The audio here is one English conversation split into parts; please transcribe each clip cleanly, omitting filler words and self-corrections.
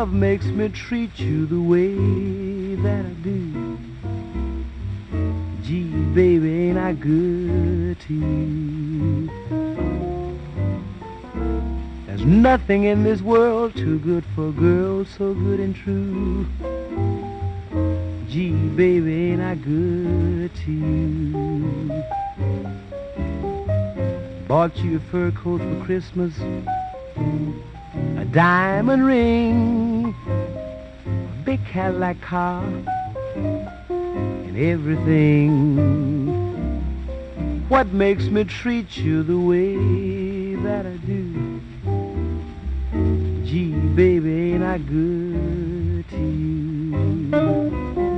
Love makes me treat you the way that I do. Gee, baby, ain't I good to you? There's nothing in this world too good for a girl so good and true. Gee, baby, ain't I good to you? Bought you a fur coat for Christmas, a diamond ring, a big Cadillac car, and everything. What makes me treat you the way that I do? Gee, baby, ain't I good to you?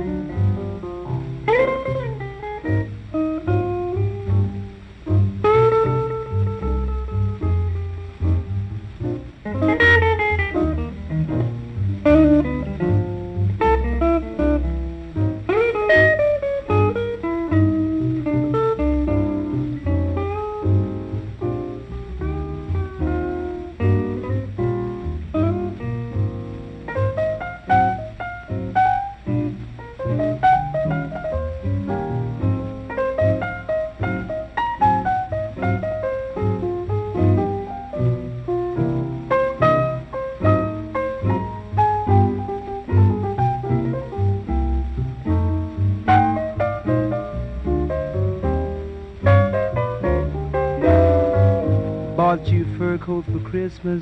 Bought you a fur coat for Christmas,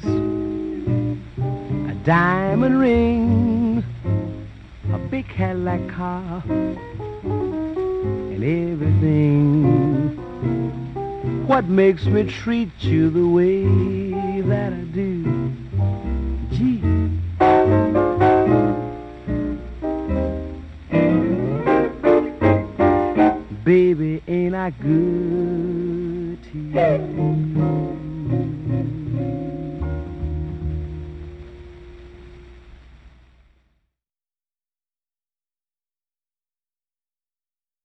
a diamond ring, a big Cadillac car, and everything. What makes me treat you the way that I do? Gee. Baby, ain't I good to you?